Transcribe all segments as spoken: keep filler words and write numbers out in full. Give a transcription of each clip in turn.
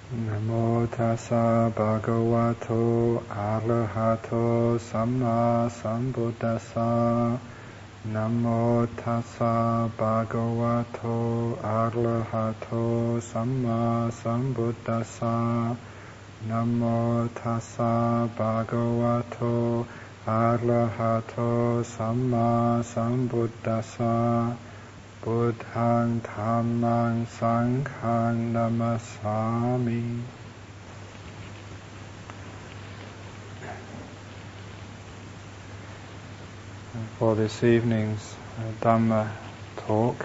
Namo tassa bhagavato arahato samma sambuddhassa. Namo tassa bhagavato arahato samma sambuddhassa. Namo tassa bhagavato arahato samma sambuddhassa. Buddhaṃ Dhammaṃ Sanghaṃ Namasami. For this evening's uh, Dhamma talk,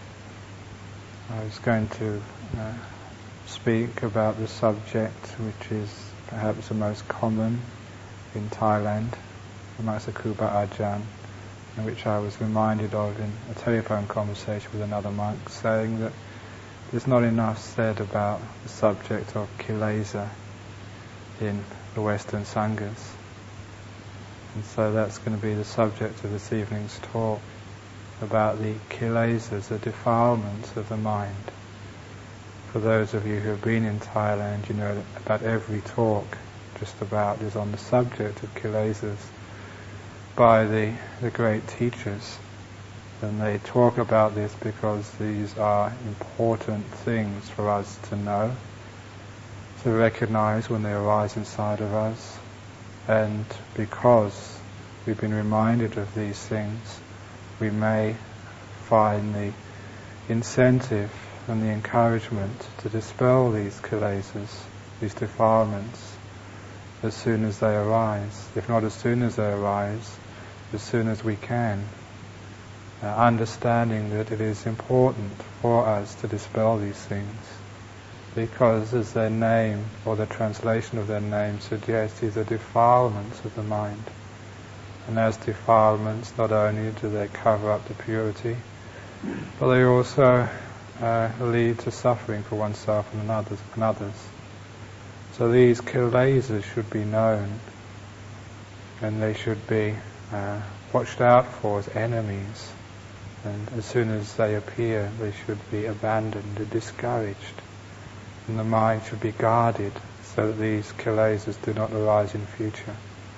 I was going to uh, speak about the subject which is perhaps the most common in Thailand, amongst the Kruba Ajahn, in which I was reminded of in a telephone conversation with another monk, saying that there's not enough said about the subject of kilesa in the Western Sanghas. And so that's going to be the subject of this evening's talk, about the kilesas, the defilements of the mind. For those of you who have been in Thailand, you know that about every talk just about is on the subject of kilesas by the, the great teachers. And they talk about this because these are important things for us to know, to recognize when they arise inside of us, and because we've been reminded of these things, we may find the incentive and the encouragement to dispel these kilesas, these defilements, as soon as they arise. If not as soon as they arise, as soon as we can, uh, understanding that it is important for us to dispel these things, because as their name, or the translation of their name suggests, these are defilements of the mind. And as defilements, not only do they cover up the purity, but they also uh, lead to suffering for oneself and others. And others. So these kilesas should be known, and they should be Uh, watched out for as enemies, and as soon as they appear they should be abandoned and discouraged, and the mind should be guarded so that these kilesas do not arise in future.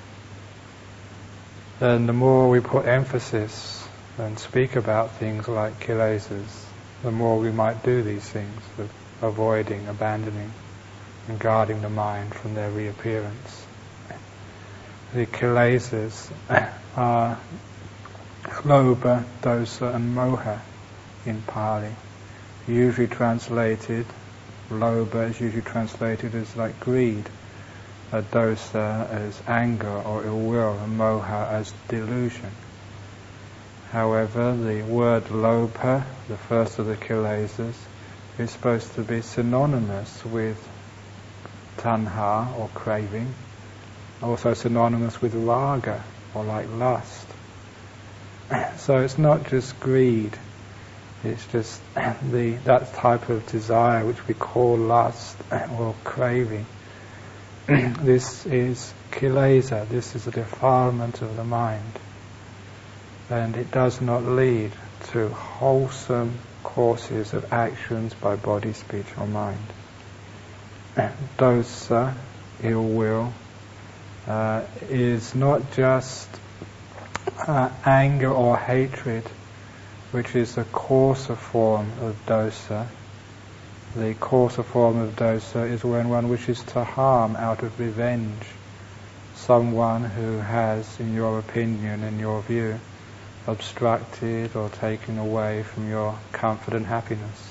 And the more we put emphasis and speak about things like kilesas, the more we might do these things of avoiding, abandoning and guarding the mind from their reappearance. The kilesas are lobha, dosa and moha in Pali. Usually translated, lobha is usually translated as like greed, a dosa as anger or ill will, and moha as delusion. However, the word lobha, the first of the kilesas, is supposed to be synonymous with tanha or craving, also synonymous with raga, or like lust. So it's not just greed, it's just the that type of desire which we call lust or craving. This is kilesa, this is a defilement of the mind, and it does not lead to wholesome courses of actions by body, speech or mind. Dosa, ill will, Uh, is not just uh, anger or hatred, which is the coarser form of dosa. The coarser form of dosa is when one wishes to harm out of revenge someone who has, in your opinion, in your view, obstructed or taken away from your comfort and happiness.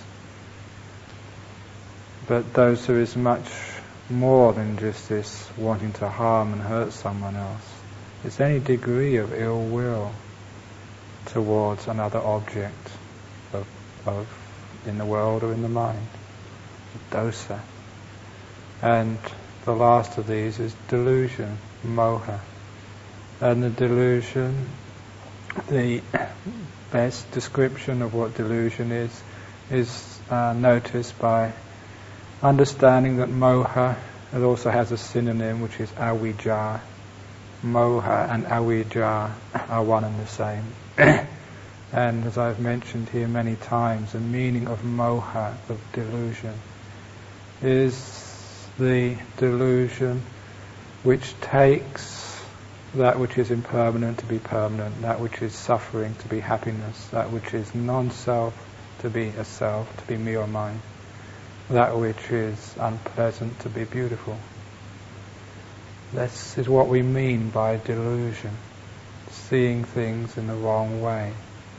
But dosa is much more than just this wanting to harm and hurt someone else. It's any degree of ill will towards another object of, of in the world or in the mind. Dosa. And the last of these is delusion, moha. And the delusion, the best description of what delusion is, is uh, noticed by understanding that moha, it also has a synonym which is avijja. Moha and avijja are one and the same. And as I've mentioned here many times, the meaning of moha, of delusion, is the delusion which takes that which is impermanent to be permanent, that which is suffering to be happiness, that which is non-self to be a self, to be me or mine, that which is unpleasant to be beautiful. This is what we mean by delusion, seeing things in the wrong way.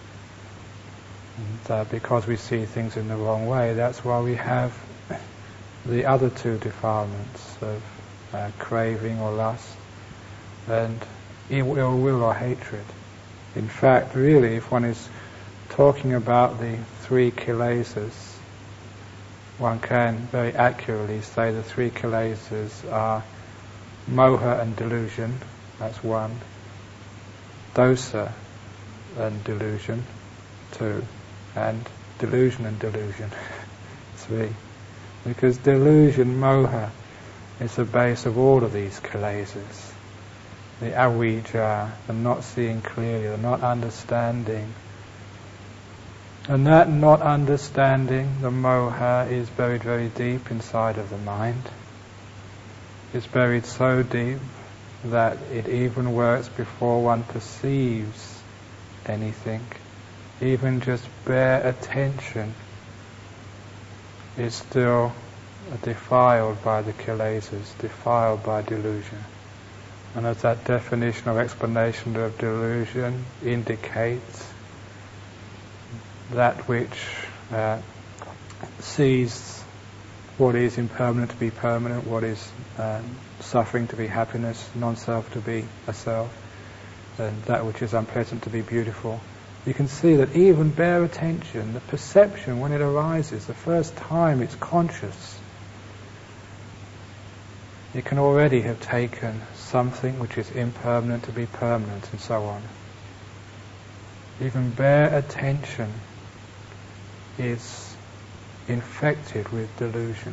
And uh, because we see things in the wrong way, that's why we have the other two defilements of uh, craving or lust and ill will or hatred. In fact, really, if one is talking about the three kilesas, one can very accurately say the three kilesas are moha and delusion, that's one, dosa and delusion, two, and delusion and delusion, three. Because delusion, moha, is the base of all of these kilesas. The avijja, the not seeing clearly, the not understanding. And that not understanding, the moha, is buried very deep inside of the mind. It's buried so deep that it even works before one perceives anything. Even just bare attention is still defiled by the kilesas, defiled by delusion. And as that definition or explanation of delusion indicates, that which uh, sees what is impermanent to be permanent, what is uh, suffering to be happiness, non-self to be a self, and that which is unpleasant to be beautiful. You can see that even bare attention, the perception when it arises, the first time it's conscious, it can already have taken something which is impermanent to be permanent, and so on. Even bare attention is infected with delusion.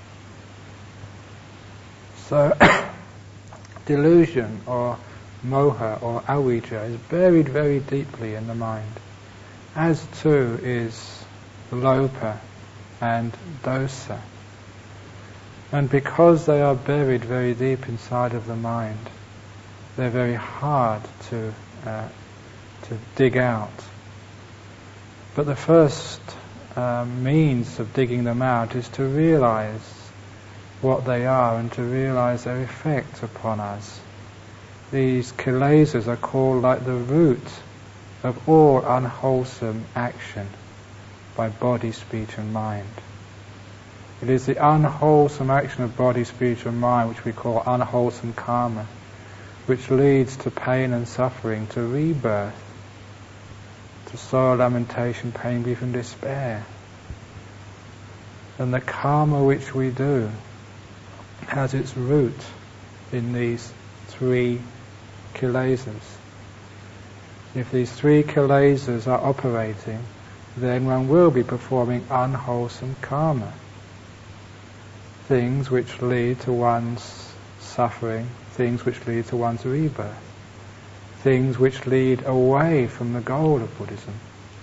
So, delusion or moha or avijja is buried very deeply in the mind, as too is lopa and dosa. And because they are buried very deep inside of the mind, they're very hard to uh, to dig out. But the first uh, means of digging them out is to realize what they are and to realize their effect upon us. These kilesas are called like the root of all unwholesome action by body, speech and mind. It is the unwholesome action of body, speech and mind which we call unwholesome karma, which leads to pain and suffering, to rebirth, to sorrow, lamentation, pain, grief and despair. And the karma which we do has its root in these three kilesas. If these three kilesas are operating, then one will be performing unwholesome karma. Things which lead to one's suffering, things which lead to one's rebirth, things which lead away from the goal of Buddhism.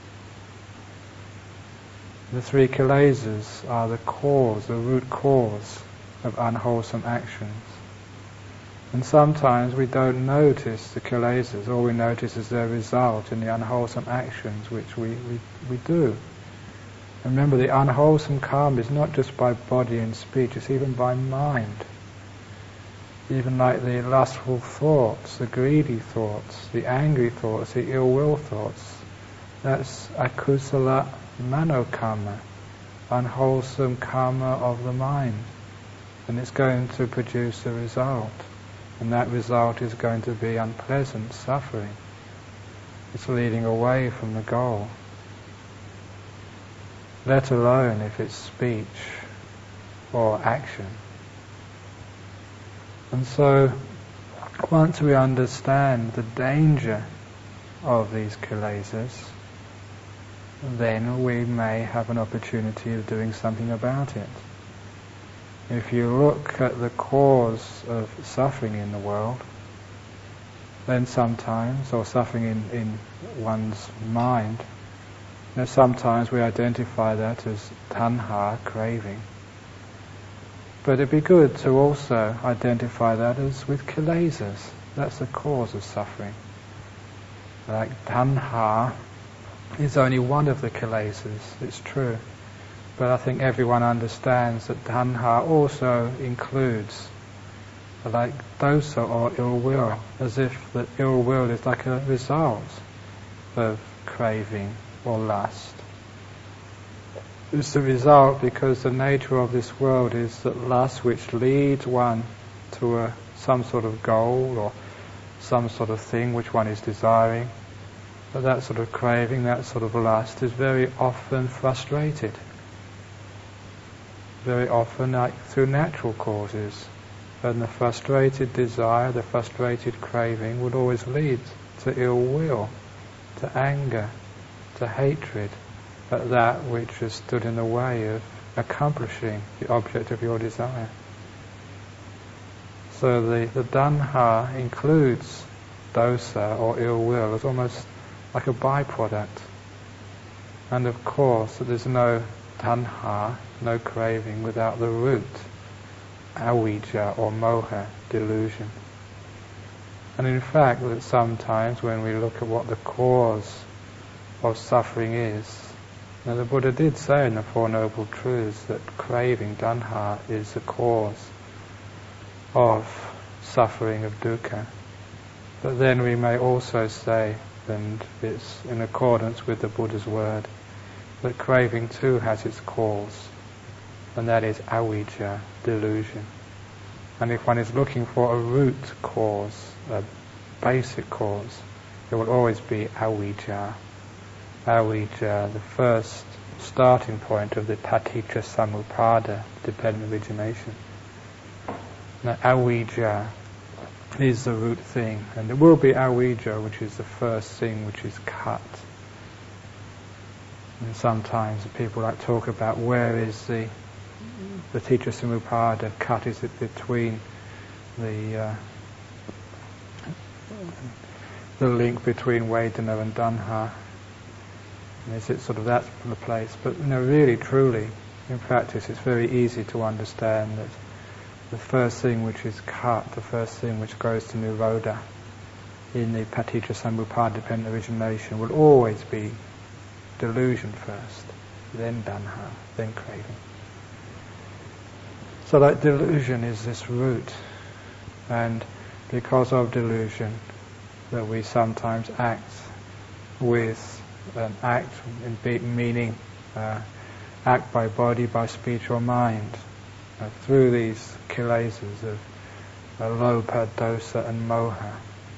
The three kilesas are the cause, the root cause of unwholesome actions. And sometimes we don't notice the kilesas, all we notice is their result in the unwholesome actions which we, we, we do. Remember, the unwholesome karma is not just by body and speech, it's even by mind. Even like the lustful thoughts, the greedy thoughts, the angry thoughts, the ill will thoughts. That's akusala manokarma, unwholesome karma of the mind. And it's going to produce a result. And that result is going to be unpleasant suffering. It's leading away from the goal. Let alone if it's speech or action. And so, once we understand the danger of these kilesas, then we may have an opportunity of doing something about it. If you look at the cause of suffering in the world, then sometimes, or suffering in, in one's mind, you know, sometimes we identify that as tanha, craving. But it'd be good to also identify that as with kilesas. That's the cause of suffering. Like tanha is only one of the kilesas, it's true. But I think everyone understands that tanha also includes like dosa or ill will, as if that ill will is like a result of craving or lust. It's the result because the nature of this world is that lust which leads one to a, some sort of goal or some sort of thing which one is desiring, but that sort of craving, that sort of lust is very often frustrated. Very often like through natural causes. And the frustrated desire, the frustrated craving would always lead to ill will, to anger, to hatred at that which has stood in the way of accomplishing the object of your desire. So the, the tanha includes dosa or ill will as almost like a byproduct. And of course there's no tanha, no craving without the root, avijja or moha, delusion. And in fact that sometimes when we look at what the cause of suffering is, now the Buddha did say in the Four Noble Truths that craving, tanha, is the cause of suffering of dukkha. But then we may also say, and it's in accordance with the Buddha's word, that craving too has its cause, and that is avijja, delusion. And if one is looking for a root cause, a basic cause, it will always be avijja. Avijja, the first starting point of the paticca samuppada, dependent origination. Now avijja is the root thing, and there will be avijja, which is the first thing which is cut. And sometimes people like talk about where is the the paticca samuppada cut. Is it between the uh, the link between Vedana and Tanha? And is it sort of that the place? But you know, really, truly, in practice, it's very easy to understand that the first thing which is cut, the first thing which goes to Nirodha in the paticca samuppada dependent origination will always be delusion first, then tanha, then craving. So that delusion is this root, and because of delusion that we sometimes act with an act in be- meaning uh, act by body, by speech or mind uh, through these kilesas of uh, lopa, dosa and moha.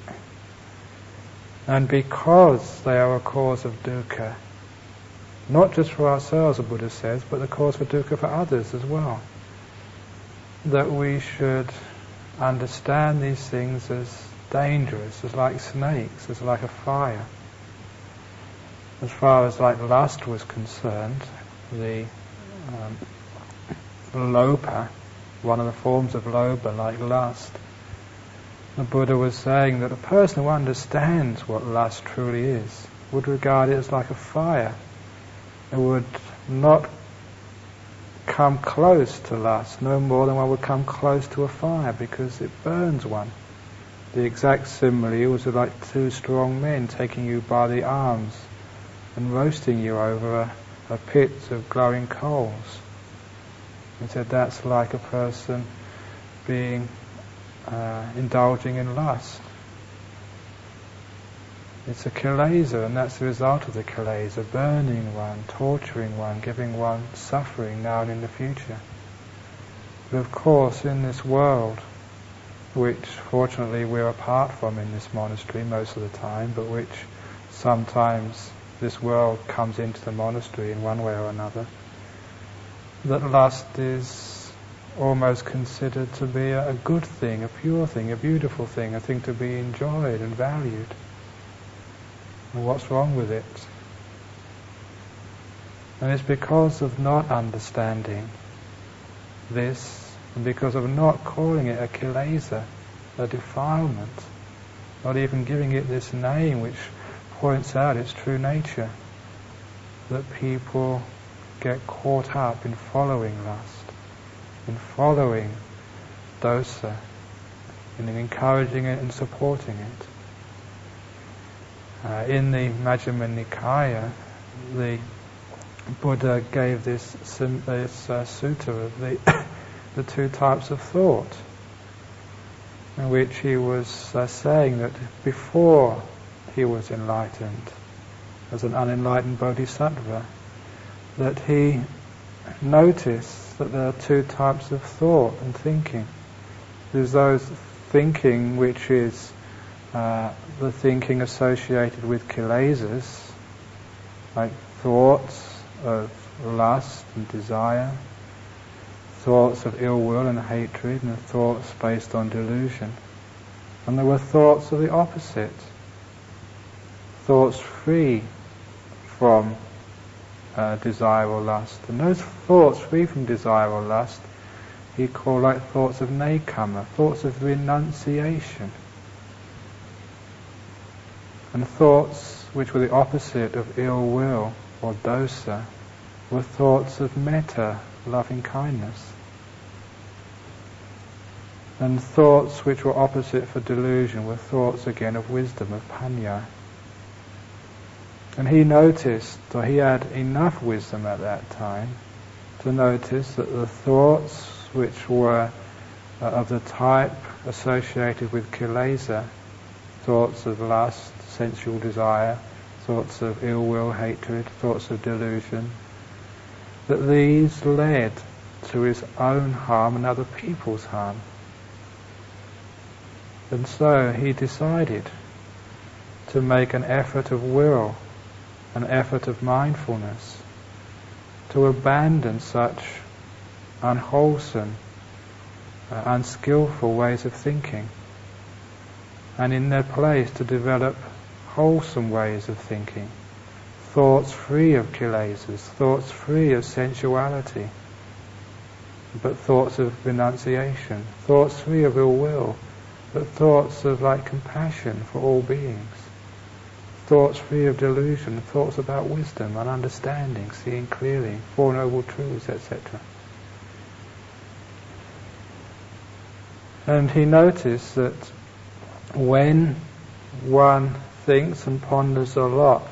And because they are a cause of dukkha, not just for ourselves, the Buddha says, but the cause for dukkha for others as well, that we should understand these things as dangerous, as like snakes, as like a fire. As far as like lust was concerned, the um, lopa, one of the forms of lopa, like lust, the Buddha was saying that a person who understands what lust truly is would regard it as like a fire. It would not come close to lust, no more than one would come close to a fire, because it burns one. The exact simile was like two strong men taking you by the arms and roasting you over a, a pit of glowing coals. He said that's like a person being uh, indulging in lust. It's a kilesa, and that's the result of the kilesa, burning one, torturing one, giving one suffering now and in the future. But of course, in this world, which fortunately we're apart from in this monastery most of the time, but which sometimes this world comes into the monastery in one way or another, that lust is almost considered to be a, a good thing, a pure thing, a beautiful thing, a thing to be enjoyed and valued. And what's wrong with it? And it's because of not understanding this, and because of not calling it a kilesa, a defilement, not even giving it this name which points out its true nature, that people get caught up in following lust, in following dosa, and in encouraging it and supporting it. Uh, in the Majjhima Nikaya, the Buddha gave this, sim- this uh, sutta of the, the two types of thought, in which he was uh, saying that before he was enlightened, as an unenlightened bodhisattva, that he noticed that there are two types of thought and thinking. There's those thinking which is uh, the thinking associated with kilesas, like thoughts of lust and desire, thoughts of ill will and hatred, and thoughts based on delusion. And there were thoughts of the opposite, thoughts free from uh, desire or lust. And those thoughts free from desire or lust he called like thoughts of nekama, thoughts of renunciation. And thoughts which were the opposite of ill will or dosa were thoughts of metta, loving kindness. And thoughts which were opposite for delusion were thoughts again of wisdom, of panya. And he noticed, or he had enough wisdom at that time, to notice that the thoughts which were uh, of the type associated with kilesa, thoughts of lust, sensual desire, thoughts of ill will, hatred, thoughts of delusion, that these led to his own harm and other people's harm. And so he decided to make an effort of will, an effort of mindfulness, to abandon such unwholesome, uh, unskillful ways of thinking, and in their place to develop wholesome ways of thinking, thoughts free of kilesas, thoughts free of sensuality, but thoughts of renunciation, thoughts free of ill will, but thoughts of like compassion for all beings, thoughts free of delusion, thoughts about wisdom and understanding, seeing clearly, Four Noble Truths, et cetera. And he noticed that when one thinks and ponders a lot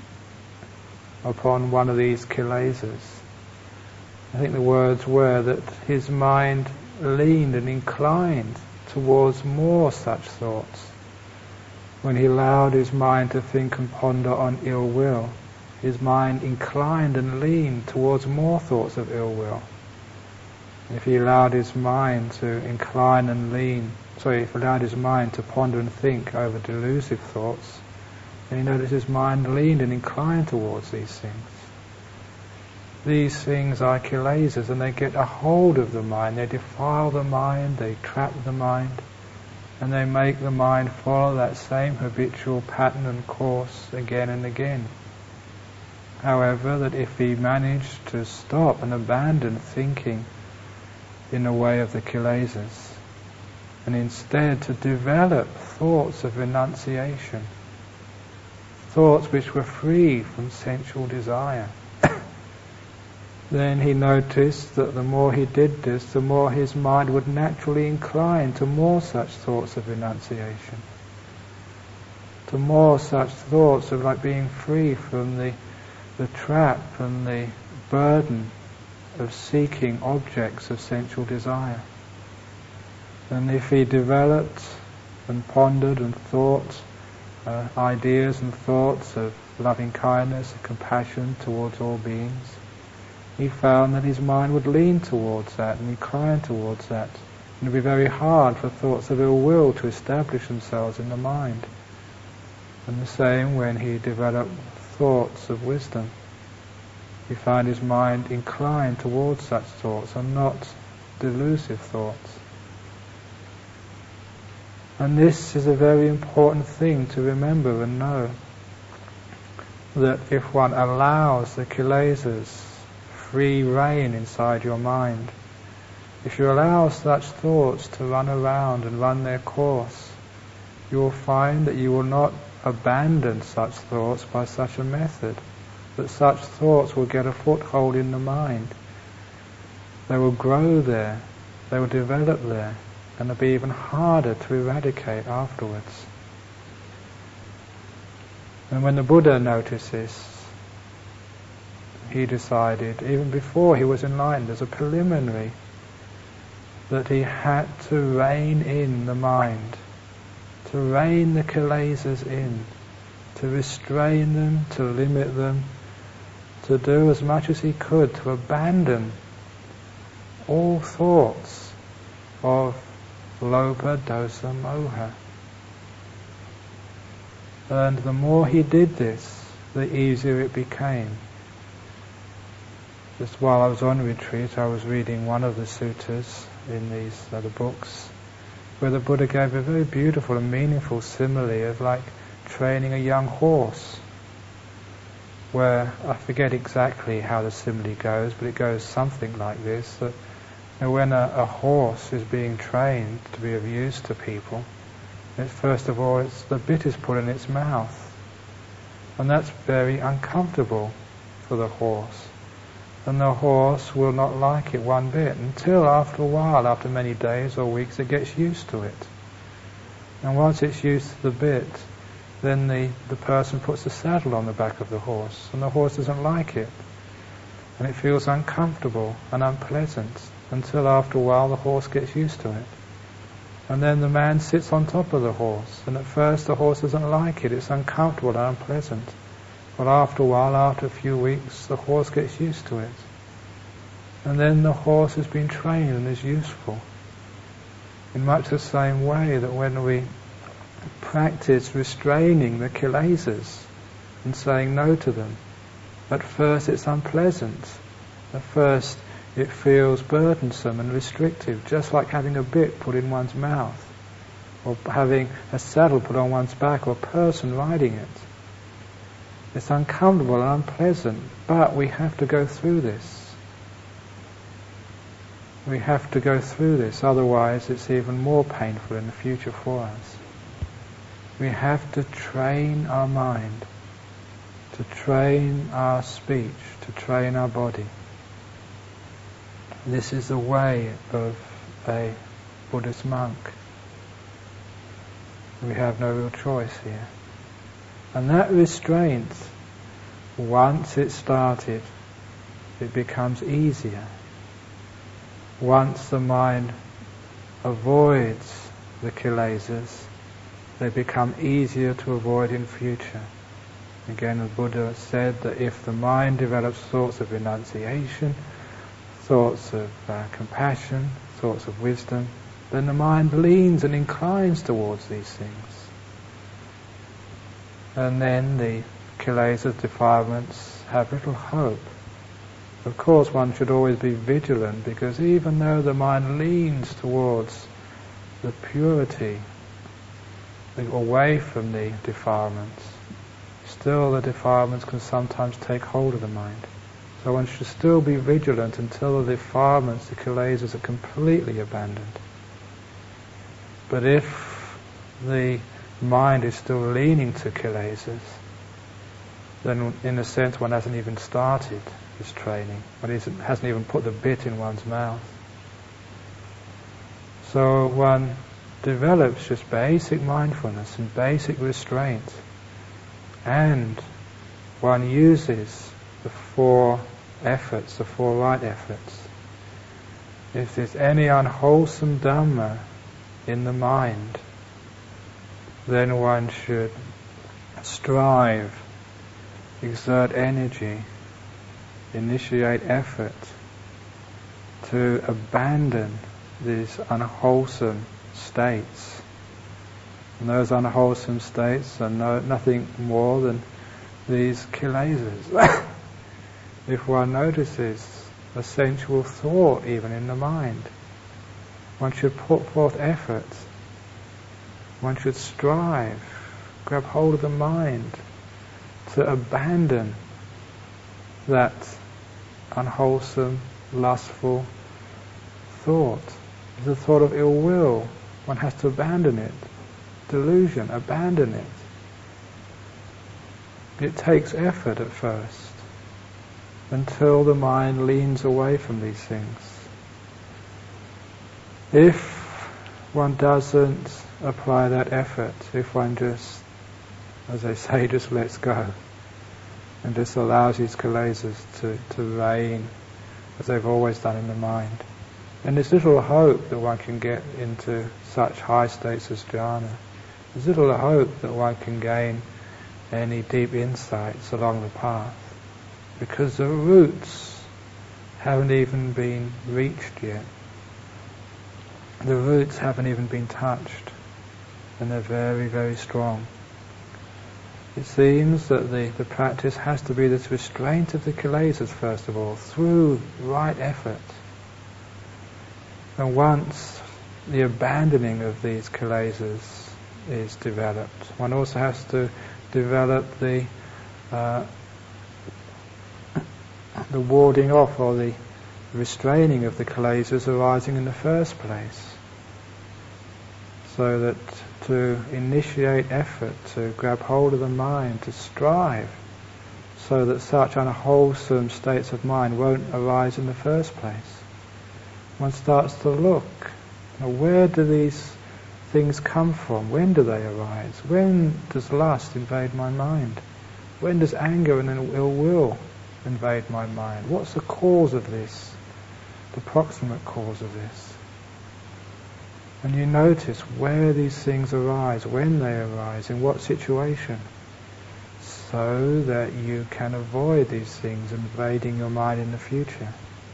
upon one of these kilesas, I think the words were that his mind leaned and inclined towards more such thoughts. When he allowed his mind to think and ponder on ill will, his mind inclined and leaned towards more thoughts of ill will. If he allowed his mind to incline and lean, sorry, if he allowed his mind to ponder and think over delusive thoughts, then he noticed his mind leaned and inclined towards these things. These things are kilesas, and they get a hold of the mind, they defile the mind, they trap the mind, and they make the mind follow that same habitual pattern and course again and again. However, that if he managed to stop and abandon thinking in the way of the kilesas, and instead to develop thoughts of renunciation, thoughts which were free from sensual desire, then he noticed that the more he did this, the more his mind would naturally incline to more such thoughts of renunciation, to more such thoughts of like being free from the, the trap and the burden of seeking objects of sensual desire. And if he developed and pondered and thought uh, ideas and thoughts of loving kindness and compassion towards all beings, he found that his mind would lean towards that and incline towards that. And it would be very hard for thoughts of ill will to establish themselves in the mind. And the same when he developed thoughts of wisdom. He found his mind inclined towards such thoughts and not delusive thoughts. And this is a very important thing to remember and know, that if one allows the kilesas free rein inside your mind, if you allow such thoughts to run around and run their course, you will find that you will not abandon such thoughts by such a method, that such thoughts will get a foothold in the mind. They will grow there, they will develop there, and they'll be even harder to eradicate afterwards. And when the Buddha noticed this, he decided, even before he was enlightened, as a preliminary, that he had to rein in the mind, to rein the kilesas in, to restrain them, to limit them, to do as much as he could to abandon all thoughts of lobha, dosa, moha. And the more he did this, the easier it became. Just while I was on retreat, I was reading one of the suttas in these other books, where the Buddha gave a very beautiful and meaningful simile of like training a young horse, where I forget exactly how the simile goes, but it goes something like this, that you know, when a, a horse is being trained to be of use to people, it's, first of all, it's, the bit is put in its mouth, and that's very uncomfortable for the horse. And the horse will not like it one bit until after a while, after many days or weeks, it gets used to it. And once it's used to the bit, then the, the person puts the saddle on the back of the horse, and the horse doesn't like it. And it feels uncomfortable and unpleasant until after a while the horse gets used to it. And then the man sits on top of the horse, and at first the horse doesn't like it, it's uncomfortable and unpleasant. But after a while, after a few weeks, the horse gets used to it. And then the horse has been trained and is useful. In much the same way that when we practice restraining the kilesas and saying no to them, at first it's unpleasant. At first it feels burdensome and restrictive, just like having a bit put in one's mouth, or having a saddle put on one's back, or a person riding it. It's uncomfortable and unpleasant, but we have to go through this. We have to go through this, otherwise it's even more painful in the future for us. We have to train our mind, to train our speech, to train our body. This is the way of a Buddhist monk. We have no real choice here. And that restraint, once it's started, it becomes easier. Once the mind avoids the kilesas, they become easier to avoid in future. Again, the Buddha said that if the mind develops thoughts of renunciation, thoughts of uh, compassion, thoughts of wisdom, then the mind leans and inclines towards these things. And then the kilesas, defilements, have little hope. Of course, one should always be vigilant, because even though the mind leans towards the purity, away from the defilements, still the defilements can sometimes take hold of the mind. So one should still be vigilant until the defilements, the kilesas, are completely abandoned. But if the mind is still leaning to kilesas, then in a sense one hasn't even started this training. One hasn't even put the bit in one's mouth. So one develops just basic mindfulness and basic restraint, and one uses the four efforts, the four right efforts. If there's any unwholesome Dhamma in the mind, then one should strive, exert energy, initiate effort to abandon these unwholesome states. And those unwholesome states are no, nothing more than these kilesas. If one notices a sensual thought even in the mind, one should put forth effort. One should strive, grab hold of the mind to abandon that unwholesome, lustful thought. It's a thought of ill will. One has to abandon it. Delusion, abandon it. It takes effort at first, until the mind leans away from these things. If one doesn't apply that effort, if one just, as they say, just lets go, and just allows these kilesas to, to reign as they've always done in the mind, then there's little hope that one can get into such high states as jhana. There's little hope that one can gain any deep insights along the path, because the roots haven't even been reached yet. The roots haven't even been touched, and they're very, very strong. It seems that the, the practice has to be this restraint of the kilesas first of all, through right effort. And once the abandoning of these kilesas is developed, one also has to develop the uh, the warding off or the restraining of the kilesas arising in the first place, so that to initiate effort, to grab hold of the mind, to strive so that such unwholesome states of mind won't arise in the first place. One starts to look, now where do these things come from? When do they arise? When does lust invade my mind? When does anger and ill will invade my mind? What's the cause of this? The proximate cause of this? And you notice where these things arise, when they arise, in what situation, so that you can avoid these things invading your mind in the future.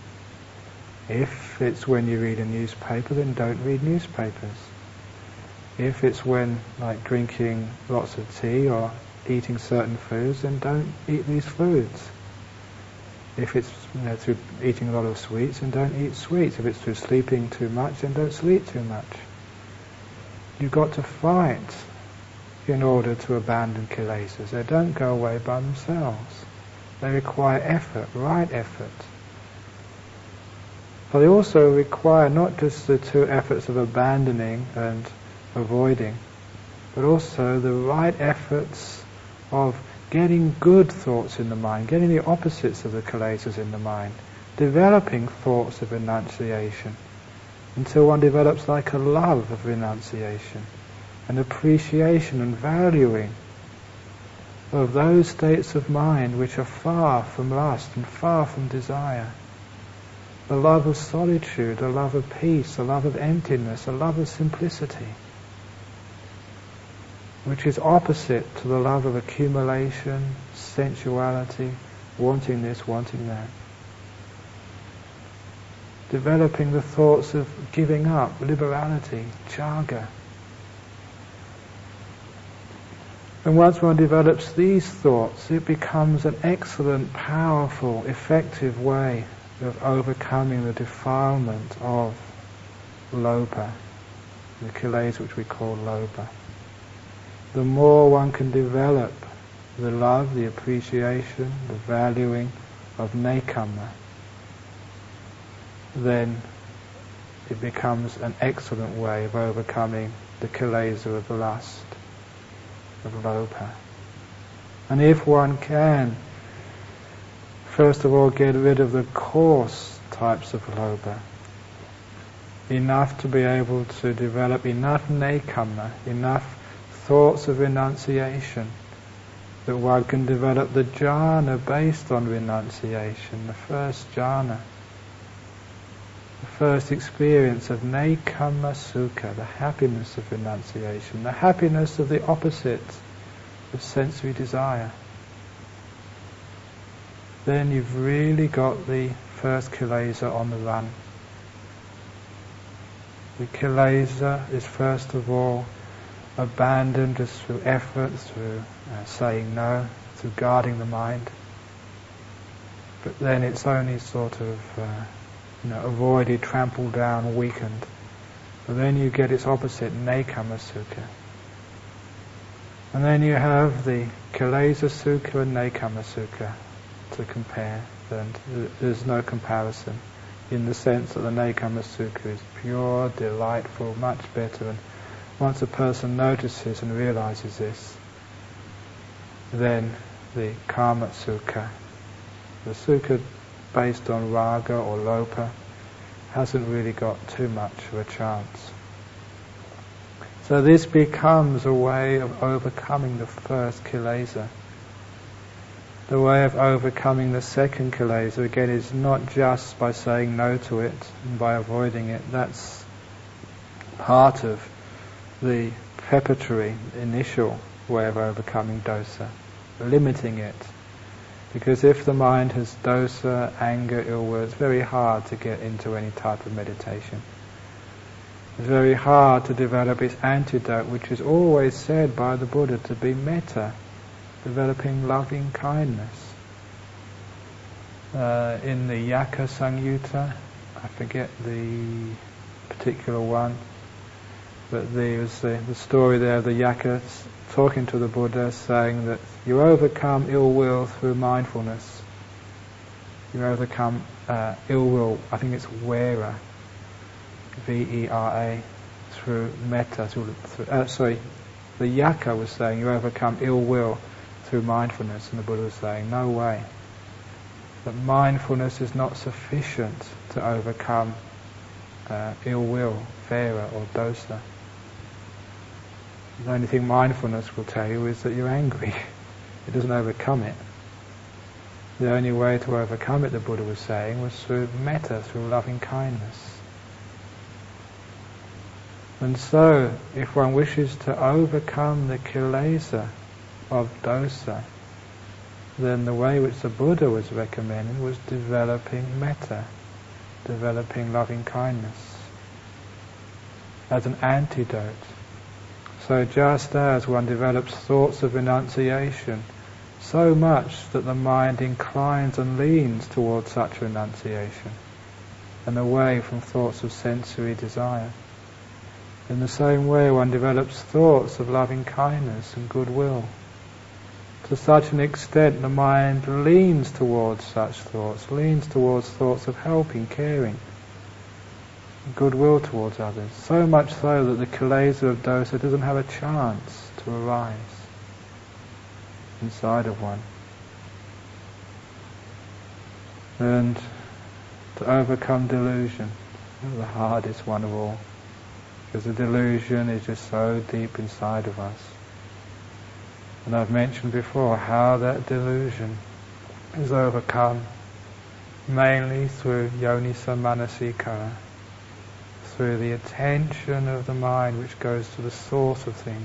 If it's when you read a newspaper, then don't read newspapers. If it's when, like, drinking lots of tea or eating certain foods, then don't eat these foods. If it's, you know, through eating a lot of sweets, then don't eat sweets. If it's through sleeping too much, then don't sleep too much. You've got to fight in order to abandon kilesas. They don't go away by themselves. They require effort, right effort. But they also require not just the two efforts of abandoning and avoiding, but also the right efforts of getting good thoughts in the mind, getting the opposites of the kilesas in the mind, developing thoughts of renunciation, until one develops like a love of renunciation, an appreciation and valuing of those states of mind which are far from lust and far from desire. The love of solitude, the love of peace, the love of emptiness, the love of simplicity, which is opposite to the love of accumulation, sensuality, wanting this, wanting that. Developing the thoughts of giving up, liberality, chaga. And once one develops these thoughts, it becomes an excellent, powerful, effective way of overcoming the defilement of lobha, the kilesa which we call lobha. The more one can develop the love, the appreciation, the valuing of nekkhamma, then it becomes an excellent way of overcoming the kilesa of lust, of lobha. And if one can, first of all, get rid of the coarse types of lobha, enough to be able to develop enough nekkhamma, enough thoughts of renunciation, that one can develop the jhana based on renunciation, the first jhana, the first experience of nekkhamma sukha, the happiness of renunciation, the happiness of the opposite of sensory desire. Then you've really got the first kilesa on the run. The kilesa is first of all abandoned just through effort, through uh, saying no, through guarding the mind. But then it's only sort of uh, you know, avoided, trampled down, weakened. But then you get its opposite, nekkhamma sukha. And then you have the kilesa sukha and nekkhamma sukha to compare. And there's no comparison, in the sense that the nekkhamma sukha is pure, delightful, much better. And once a person notices and realizes this, then the kama sukha, the sukha based on raga or lobha, hasn't really got too much of a chance. So this becomes a way of overcoming the first kilesa. The way of overcoming the second kilesa, again, is not just by saying no to it and by avoiding it. That's part of the preparatory, initial way of overcoming dosa, limiting it. Because if the mind has dosa, anger, ill will, it's very hard to get into any type of meditation. It's very hard to develop its antidote, which is always said by the Buddha to be metta, developing loving kindness. Uh, in the Yaka Samyutta, I forget the particular one, but there was the, the story there of the Yaka talking to the Buddha, saying that you overcome ill will through mindfulness. You overcome uh, ill will, I think it's Vera, V E R A, through metta. Through, through, uh, sorry, the Yaka was saying you overcome ill will through mindfulness, and the Buddha was saying, no way. That mindfulness is not sufficient to overcome uh, ill will, Vera or dosa. The only thing mindfulness will tell you is that you're angry. It doesn't overcome it. The only way to overcome it, the Buddha was saying, was through metta, through loving kindness. And so, if one wishes to overcome the kilesa of dosa, then the way which the Buddha was recommending was developing metta, developing loving kindness as an antidote. So just as one develops thoughts of renunciation so much that the mind inclines and leans towards such renunciation and away from thoughts of sensory desire, in the same way one develops thoughts of loving kindness and goodwill. To such an extent the mind leans towards such thoughts, leans towards thoughts of helping, caring, goodwill towards others, so much so that the kilesa of dosa doesn't have a chance to arise inside of one. And to overcome delusion, the hardest one of all, because the delusion is just so deep inside of us. And I've mentioned before how that delusion is overcome mainly through yoniso manasikara, through the attention of the mind which goes to the source of things.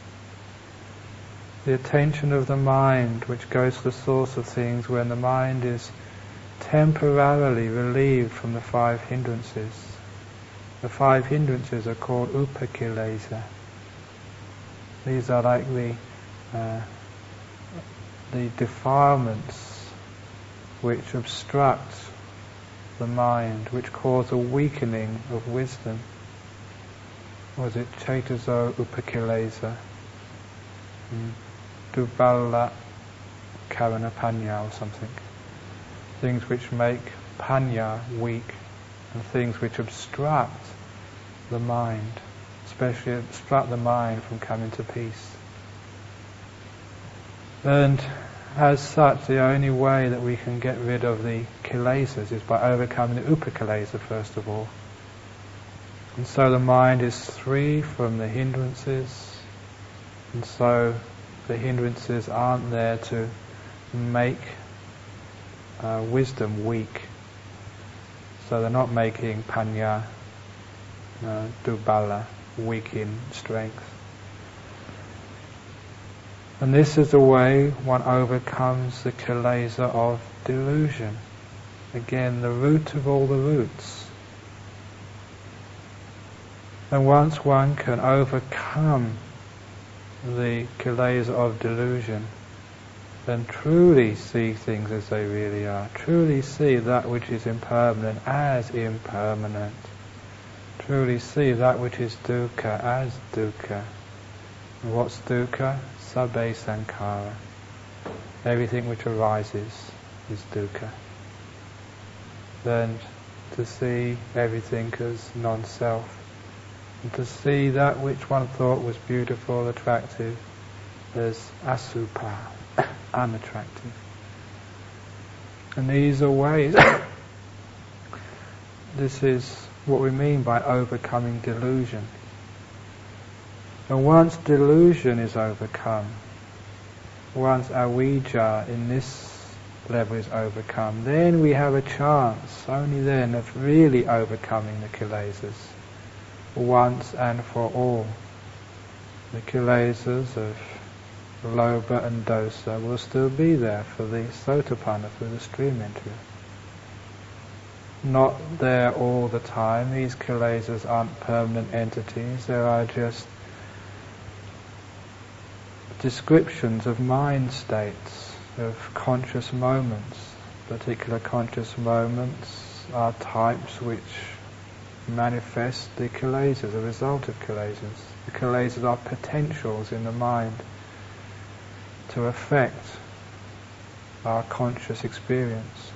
The attention of the mind which goes to the source of things when the mind is temporarily relieved from the five hindrances. The five hindrances are called upakilesa. These are like the uh, the defilements which obstruct the mind, which cause a weakening of wisdom. Was it Chaitazo Upakilesa? Mm. Dubala Karana Panya or something. Things which make Panya weak, and things which obstruct the mind, especially obstruct the mind from coming to peace. And as such, the only way that we can get rid of the kilesas is by overcoming the upakilesa first of all. And so the mind is free from the hindrances, and so the hindrances aren't there to make uh, wisdom weak. So they're not making panya, uh, dubala, weak in strength. And this is the way one overcomes the kilesa of delusion. Again, the root of all the roots. And once one can overcome the kilesa of delusion, then truly see things as they really are. Truly see that which is impermanent as impermanent. Truly see that which is dukkha as dukkha. And what's dukkha? Sabbe sankhara. Everything which arises is dukkha. Then to see everything as non-self, and to see that which one thought was beautiful, attractive, as asubha, unattractive. And these are ways this is what we mean by overcoming delusion. And once delusion is overcome, once avijja in this level is overcome, then we have a chance, only then, of really overcoming the kilesas, once and for all. The kilesas of lobha and dosa will still be there for the sotapanna, for the stream entry. Not there all the time. These kilesas aren't permanent entities, they are just descriptions of mind states, of conscious moments. Particular conscious moments are types which manifest the kilesas, a result of kilesas. The kilesas are potentials in the mind to affect our conscious experience.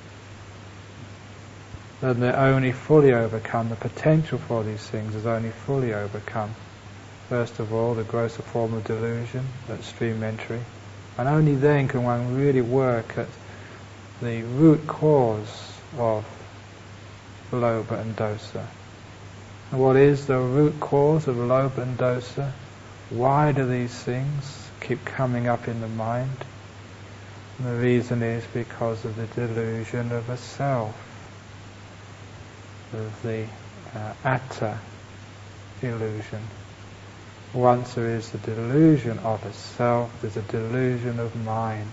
And they're only fully overcome, the potential for these things is only fully overcome. First of all, the grosser form of delusion, that stream entry. And only then can one really work at the root cause of lobha and dosa. And what is the root cause of lobha and dosa? Why do these things keep coming up in the mind? And the reason is because of the delusion of a self, of the uh, atta illusion. Once there is the delusion of a self, there's a delusion of mind.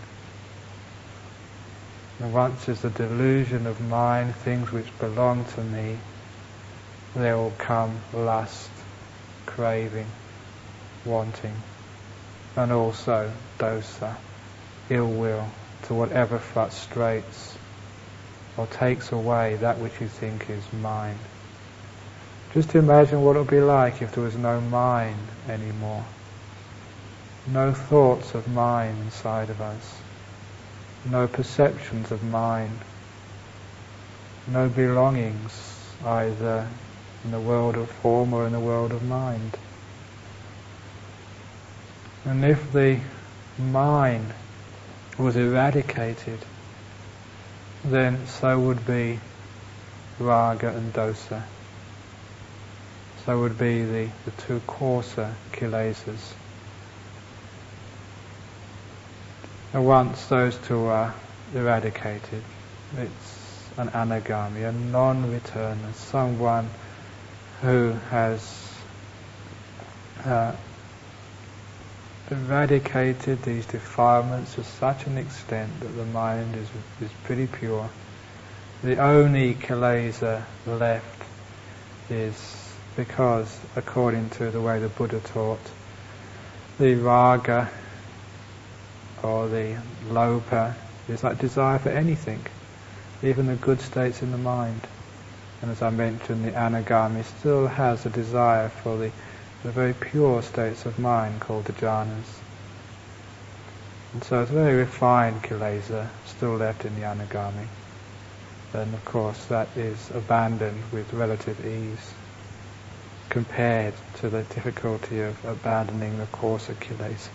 And once there's a delusion of mind, things which belong to me, there will come lust, craving, wanting, and also dosa, ill will to whatever frustrates or takes away that which you think is mine. Just imagine what it would be like if there was no mind anymore. No thoughts of mind inside of us. No perceptions of mind. No belongings either in the world of form or in the world of mind. And if the mind was eradicated, then so would be raga and dosa. So would be the, the two coarser kilesas. And once those two are eradicated, it's an anagami, a non-returner, someone who has uh, eradicated these defilements to such an extent that the mind is is pretty pure. The only kilesa left is, because according to the way the Buddha taught, the raga or the lobha is like desire for anything, even the good states in the mind. And as I mentioned, the anagami still has a desire for the, the very pure states of mind called the jhanas. And so it's a very refined kilesa still left in the anagami. And of course that is abandoned with relative ease compared to the difficulty of abandoning the coarser kilesa.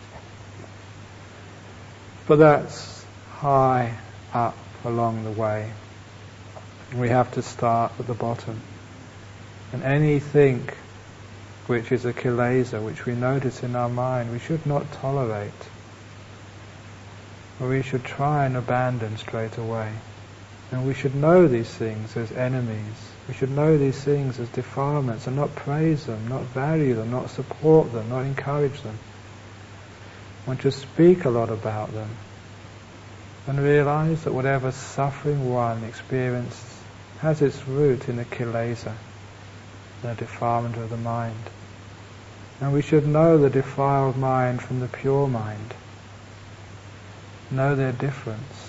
But that's high up along the way. We have to start at the bottom. And anything which is a kilesa, which we notice in our mind, we should not tolerate. Or we should try and abandon straight away. And we should know these things as enemies. We should know these things as defilements and not praise them, not value them, not support them, not encourage them. One should speak a lot about them and realize that whatever suffering one experiences has its root in the kilesa, the defilement of the mind. And we should know the defiled mind from the pure mind. Know their difference.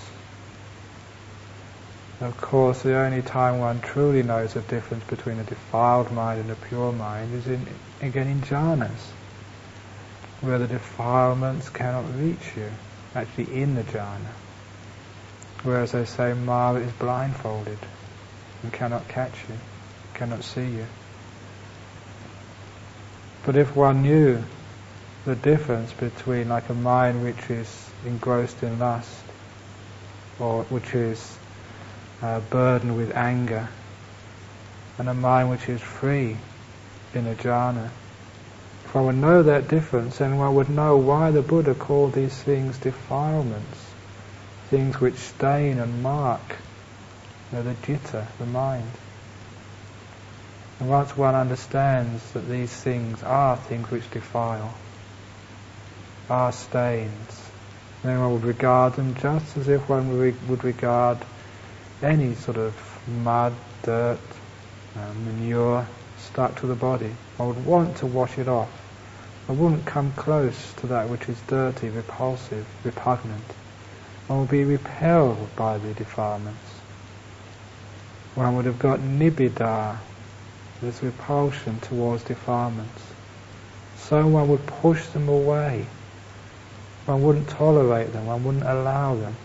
Of course, the only time one truly knows the difference between a defiled mind and a pure mind is in, again in jhanas, where the defilements cannot reach you, actually in the jhana. Whereas they say Mara is blindfolded and cannot catch you, cannot see you. But if one knew the difference between like a mind which is engrossed in lust, or which is uh, burdened with anger, and a mind which is free in a jhana. If one would know that difference, then one would know why the Buddha called these things defilements, things which stain and mark, you know, the citta, the mind. And once one understands that these things are things which defile, are stains, then one would regard them just as if one would regard any sort of mud, dirt, uh, manure stuck to the body. One would want to wash it off. One wouldn't come close to that which is dirty, repulsive, repugnant. One would be repelled by the defilements. One would have got nibbida, this repulsion towards defilements. So one would push them away. One wouldn't tolerate them, one wouldn't allow them.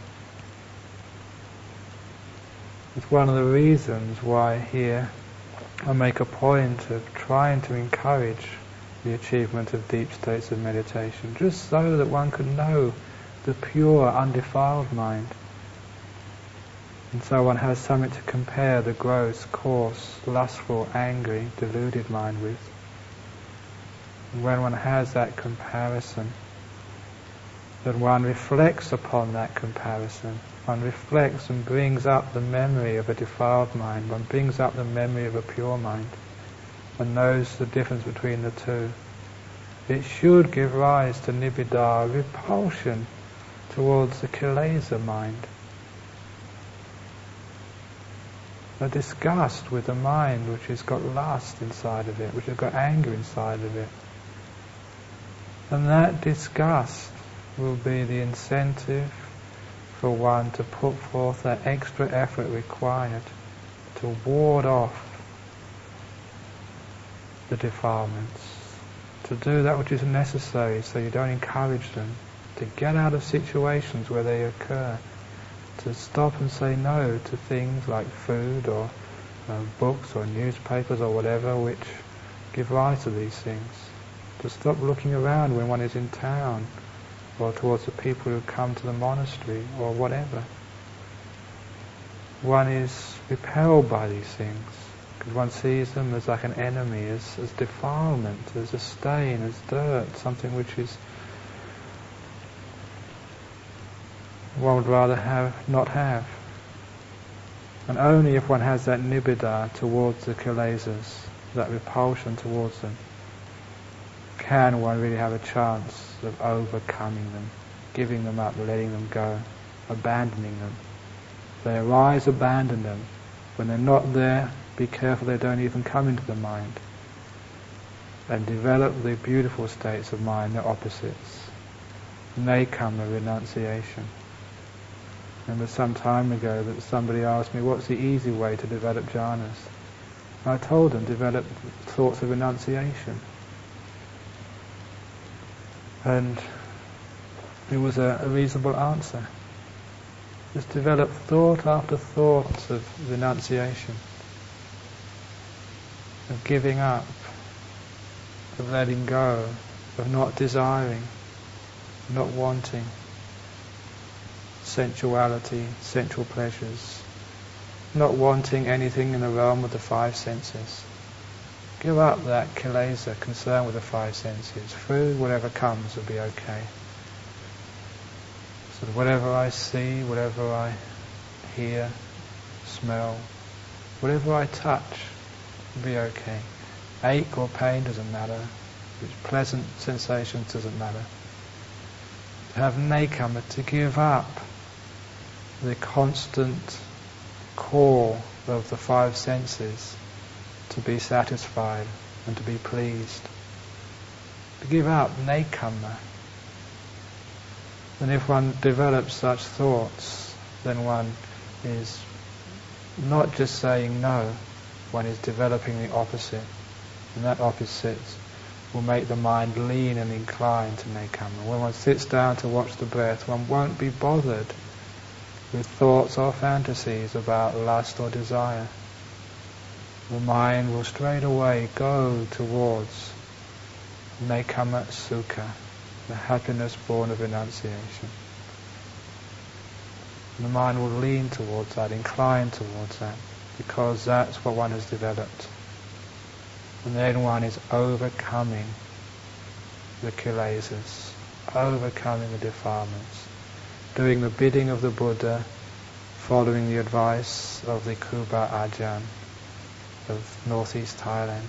It's one of the reasons why here I make a point of trying to encourage the achievement of deep states of meditation, just so that one could know the pure, undefiled mind. And so one has something to compare the gross, coarse, lustful, angry, deluded mind with. And when one has that comparison, then one reflects upon that comparison. One reflects and brings up the memory of a defiled mind. One brings up the memory of a pure mind and knows the difference between the two. It should give rise to nibbida, repulsion towards the kilesa mind. A disgust with the mind which has got lust inside of it, which has got anger inside of it. And that disgust will be the incentive for one to put forth that extra effort required to ward off the defilements, to do that which is necessary so you don't encourage them, to get out of situations where they occur, to stop and say no to things like food or uh, books or newspapers or whatever which give rise to these things, to stop looking around when one is in town or towards the people who come to the monastery or whatever. One is repelled by these things because one sees them as like an enemy, as, as defilement, as a stain, as dirt, something which is one would rather have not have. And only if one has that nibbida towards the kilesas, that repulsion towards them, can one really have a chance of overcoming them, giving them up, letting them go, abandoning them. If they arise, abandon them. When they're not there, be careful they don't even come into the mind. And develop the beautiful states of mind, the opposites. And they come the renunciation. I remember some time ago that somebody asked me, what's the easy way to develop jhanas? And I told them, develop thoughts of renunciation. And it was a, a reasonable answer. Just develop thought after thought of renunciation, of giving up, of letting go, of not desiring, not wanting sensuality, sensual pleasures, not wanting anything in the realm of the five senses. Give up that kilesa, concern with the five senses. Food, whatever comes, will be okay. So that whatever I see, whatever I hear, smell, whatever I touch, will be okay. Ache or pain doesn't matter. Pleasant sensations doesn't matter. To have nekama, to give up the constant call of the five senses, to be satisfied and to be pleased. To give up nekama. And if one develops such thoughts, then one is not just saying no, one is developing the opposite. And that opposite will make the mind lean and inclined to nekama. When one sits down to watch the breath, one won't be bothered with thoughts or fantasies about lust or desire. The mind will straight away go towards nekama sukha, the happiness born of renunciation. And the mind will lean towards that, incline towards that. because that's what one has developed. And then one is overcoming the kilesas, overcoming the defilements, doing the bidding of the Buddha, following the advice of the Kruba Ajahn of northeast Thailand.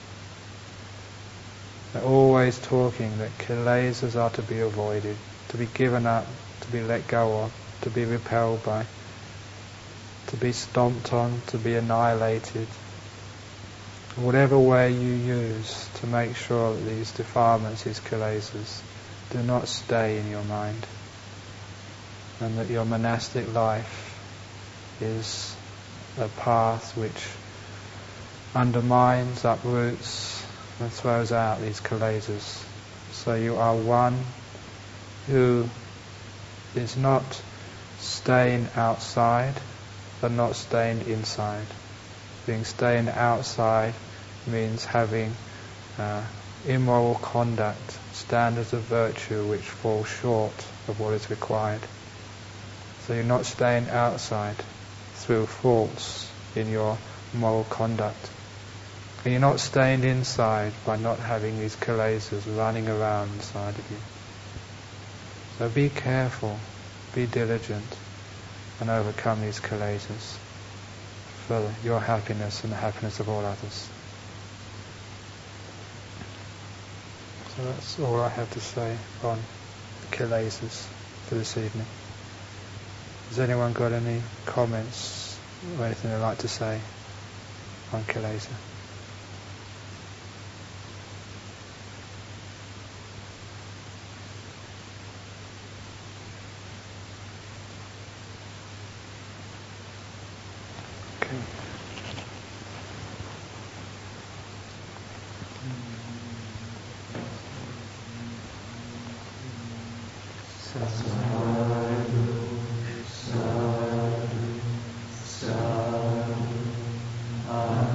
They're always talking that kilesas are to be avoided, to be given up, to be let go of, to be repelled by, to be stomped on, to be annihilated. Whatever way you use to make sure that these defilements, these kilesas, do not stay in your mind, and that your monastic life is a path which undermines, uproots, and throws out these kilesas. So you are one who is not staying outside, but not staying inside. Being staying outside means having uh, immoral conduct, standards of virtue which fall short of what is required. So you're not staying outside through faults in your moral conduct. And you're not staying inside by not having these kilesas running around inside of you. So be careful, be diligent, and overcome these kilesas for your happiness and the happiness of all others. So that's all I have to say on kilesas for this evening. Has anyone got any comments or anything they'd like to say on kilesa? Sadhu, sadhu, sadhu.